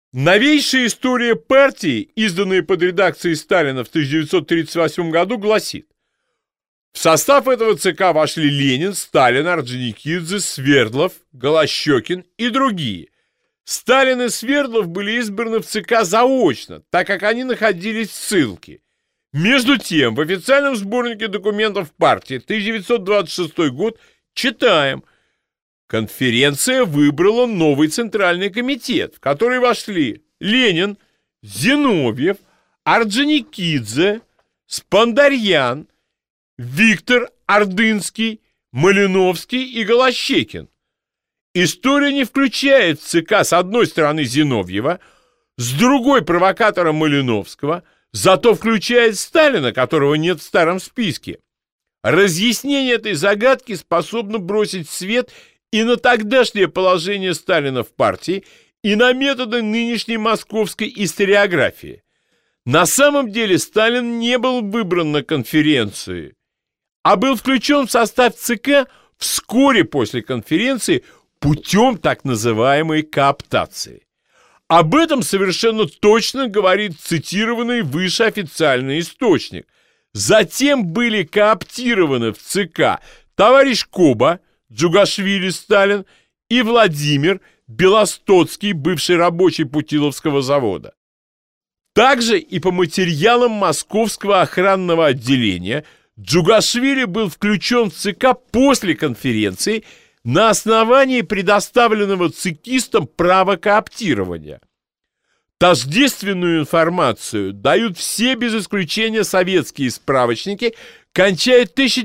Новейшая история партии, изданная под редакцией Сталина в 1938 году, гласит: в состав этого ЦК вошли Ленин, Сталин, Орджоникидзе, Свердлов, Голощекин и другие. Сталин и Свердлов были избраны в ЦК заочно, так как они находились в ссылке. Между тем, в официальном сборнике документов партии 1926 год читаем: конференция выбрала новый Центральный комитет, в который вошли Ленин, Зиновьев, Орджоникидзе, Спандарьян, Виктор Ордынский, Малиновский и Голощекин. История не включает в ЦК с одной стороны Зиновьева, с другой провокатора Малиновского, зато включает Сталина, которого нет в старом списке. Разъяснение этой загадки способно бросить свет и на тогдашнее положение Сталина в партии, и на методы нынешней московской историографии. На самом деле Сталин не был выбран на конференции, а был включен в состав ЦК вскоре после конференции путем так называемой кооптации. Об этом совершенно точно говорит цитированный выше официальный источник. Затем были кооптированы в ЦК товарищ Коба, Джугашвили Сталин, и Владимир Белостоцкий, бывший рабочий Путиловского завода. Также и по материалам Московского охранного отделения Джугашвили был включен в ЦК после конференции на основании предоставленного цикистам права кооптирования. Тождественную информацию дают все без исключения советские справочники, кончая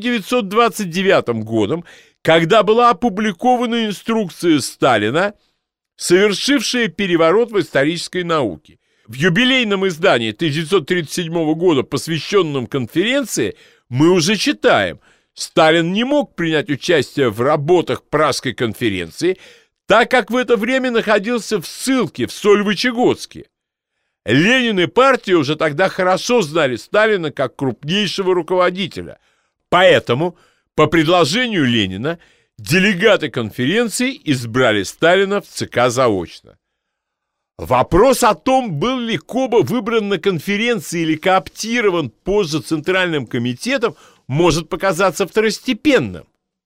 1929 годом, когда была опубликована инструкция Сталина, совершившая переворот в исторической науке. В юбилейном издании 1937 года, посвященном конференции, мы уже читаем: Сталин не мог принять участие в работах Пражской конференции, так как в это время находился в ссылке в Сольвычегодске. Ленин и партия уже тогда хорошо знали Сталина как крупнейшего руководителя, поэтому по предложению Ленина делегаты конференции избрали Сталина в ЦК заочно. Вопрос о том, был ли Коба выбран на конференции или кооптирован позже Центральным комитетом, может показаться второстепенным.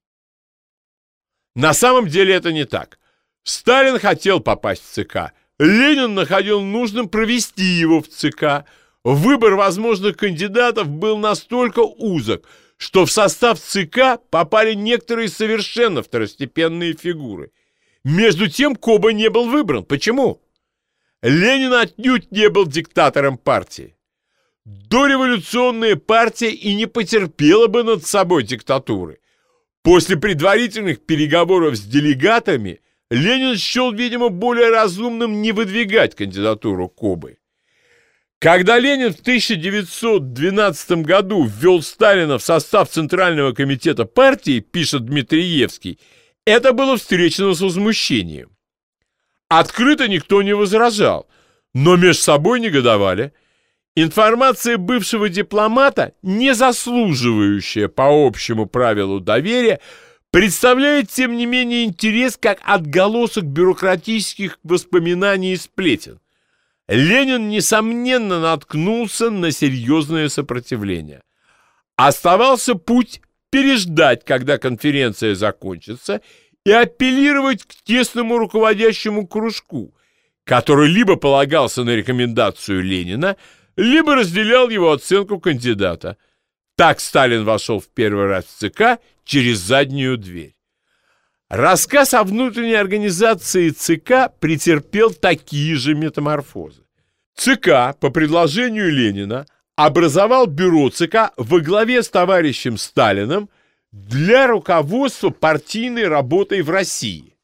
На самом деле это не так. Сталин хотел попасть в ЦК, Ленин находил нужным провести его в ЦК. Выбор возможных кандидатов был настолько узок, что в состав ЦК попали некоторые совершенно второстепенные фигуры. Между тем Коба не был выбран. Почему? Ленин отнюдь не был диктатором партии. Дореволюционная партия и не потерпела бы над собой диктатуры. После предварительных переговоров с делегатами Ленин счел, видимо, более разумным не выдвигать кандидатуру Кобы. Когда Ленин в 1912 году ввел Сталина в состав Центрального комитета партии, пишет Дмитриевский, это было встречено с возмущением. Открыто никто не возражал, но между собой негодовали. Информация бывшего дипломата, не заслуживающая по общему правилу доверия, представляет, тем не менее, интерес как отголосок бюрократических воспоминаний и сплетен. Ленин, несомненно, наткнулся на серьезное сопротивление. Оставался путь переждать, когда конференция закончится, и апеллировать к тесному руководящему кружку, который либо полагался на рекомендацию Ленина, либо разделял его оценку кандидата. Так Сталин вошел в первый раз в ЦК через заднюю дверь. Рассказ о внутренней организации ЦК претерпел такие же метаморфозы. ЦК, по предложению Ленина, образовал бюро ЦК во главе с товарищем Сталиным для руководства партийной работой в России.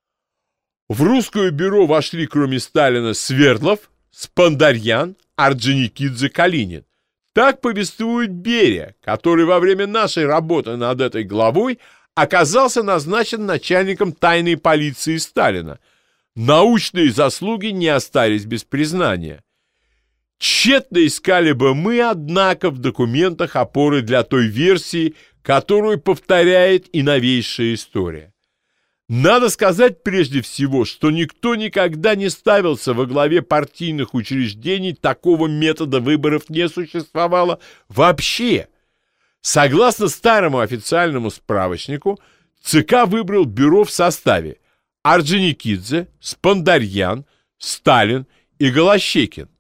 В русское бюро вошли, кроме Сталина, Свердлов, Спандарьян, Орджоникидзе, Калинин. Так повествует Берия, который во время нашей работы над этой главой оказался назначен начальником тайной полиции Сталина. Научные заслуги не остались без признания. Тщетно искали бы мы, однако, в документах опоры для той версии, которую повторяет и новейшая история. Надо сказать прежде всего, что никто никогда не ставился во главе партийных учреждений, такого метода выборов не существовало вообще. Согласно старому официальному справочнику, ЦК выбрал бюро в составе Орджоникидзе, Спандарьян, Сталин и Голощекин.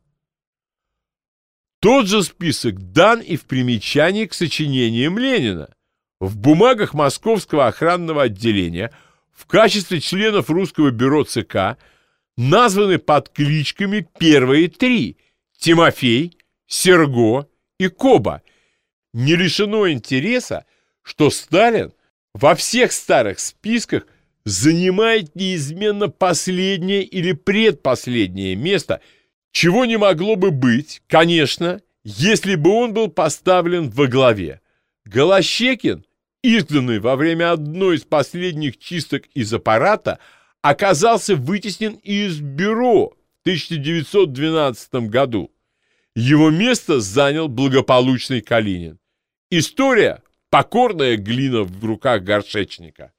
Тот же список дан и в примечании к сочинениям Ленина. В бумагах Московского охранного отделения в качестве членов русского бюро ЦК названы под кличками первые три – Тимофей, Серго и Коба. Не лишено интереса, что Сталин во всех старых списках занимает неизменно последнее или предпоследнее место, чего не могло бы быть, конечно, если бы он был поставлен во главе. Голощекин, изгнанный во время одной из последних чисток из аппарата, оказался вытеснен из бюро в 1912 году. Его место занял благополучный Калинин. История – покорная глина в руках горшечника.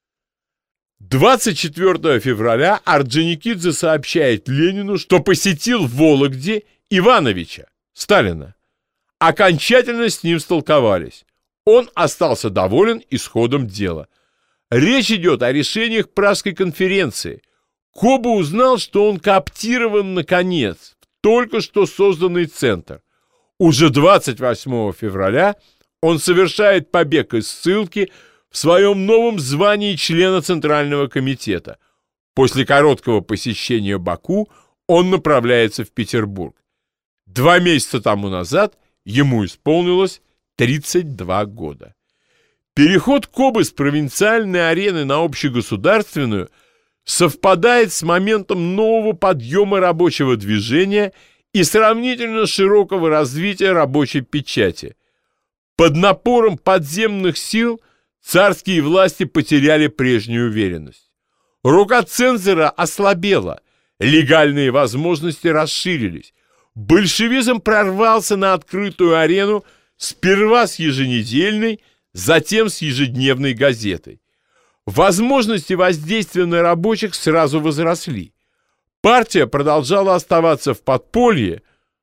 24 февраля Орджоникидзе сообщает Ленину, что посетил в Вологде Ивановича, Сталина. Окончательно с ним столковались. Он остался доволен исходом дела. Речь идет о решениях Пражской конференции. Коба узнал, что он кооптирован, наконец, в только что созданный центр. Уже 28 февраля он совершает побег из ссылки в своем новом звании члена Центрального комитета. После короткого посещения Баку он направляется в Петербург. 2 месяца тому назад ему исполнилось 32 года. Переход Кобы с провинциальной арены на общегосударственную совпадает с моментом нового подъема рабочего движения и сравнительно широкого развития рабочей печати. Под напором подземных сил царские власти потеряли прежнюю уверенность. Рука цензора ослабела, легальные возможности расширились. Большевизм прорвался на открытую арену сперва с еженедельной, затем с ежедневной газетой. Возможности воздействия на рабочих сразу возросли. Партия продолжала оставаться в подполье,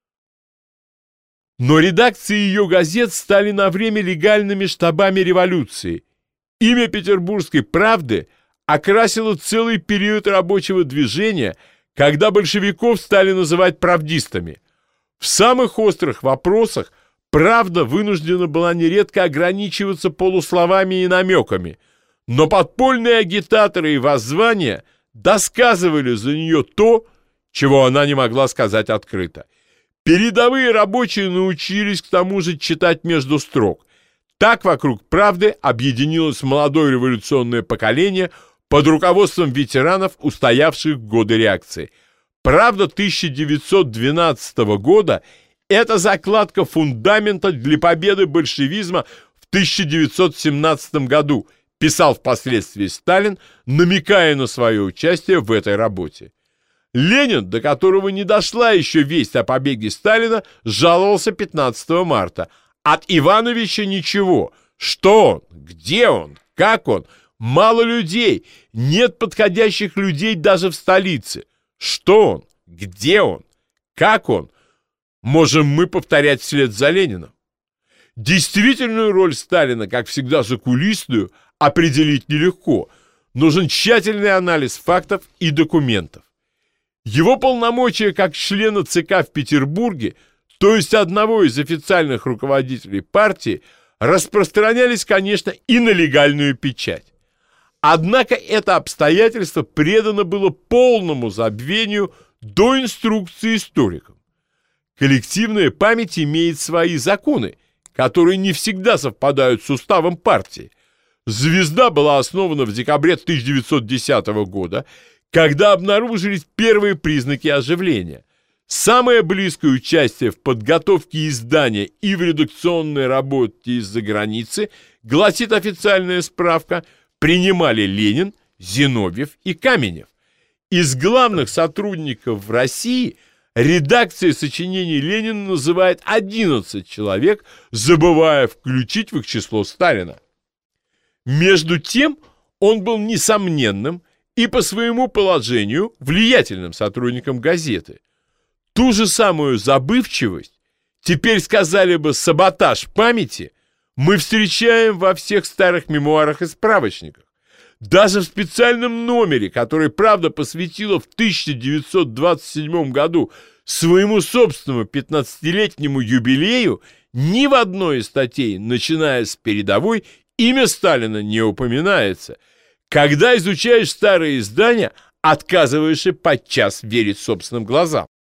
но редакции ее газет стали на время легальными штабами революции. Имя Петербургской правды окрасило целый период рабочего движения, когда большевиков стали называть правдистами. В самых острых вопросах правда вынуждена была нередко ограничиваться полусловами и намеками, но подпольные агитаторы и воззвания досказывали за нее то, чего она не могла сказать открыто. Передовые рабочие научились к тому же читать между строк. Так вокруг правды объединилось молодое революционное поколение под руководством ветеранов, устоявших в годы реакции. Правда 1912 года – это закладка фундамента для победы большевизма в 1917 году, писал впоследствии Сталин, намекая на свое участие в этой работе. Ленин, до которого не дошла еще весть о побеге Сталина, жаловался 15 марта. От Ивановича ничего. Что он? Где он? Как он? Мало людей. Нет подходящих людей даже в столице. Что он? Где он? Как он? Можем мы повторять вслед за Лениным? Действительную роль Сталина, как всегда закулисную, определить нелегко. Нужен тщательный анализ фактов и документов. Его полномочия как члена ЦК в Петербурге, то есть одного из официальных руководителей партии, распространялись, конечно, и на легальную печать. Однако это обстоятельство предано было полному забвению до инструкции историкам. Коллективная память имеет свои законы, которые не всегда совпадают с уставом партии. «Звезда» была основана в декабре 1910 года, когда обнаружились первые признаки оживления. Самое близкое участие в подготовке издания и в редакционной работе из-за границы, гласит официальная справка, принимали Ленин, Зиновьев и Каменев. Из главных сотрудников в России редакция сочинений Ленина называет 11 человек, забывая включить в их число Сталина. Между тем, Он был несомненным и по своему положению влиятельным сотрудником газеты. Ту же самую забывчивость, теперь сказали бы саботаж памяти, мы встречаем во всех старых мемуарах и справочниках. Даже в специальном номере, который «Правда» посвятила в 1927 году своему собственному 15-летнему юбилею, ни в одной из статей, начиная с передовой, имя Сталина не упоминается. Когда изучаешь старые издания, отказываешься подчас верить собственным глазам.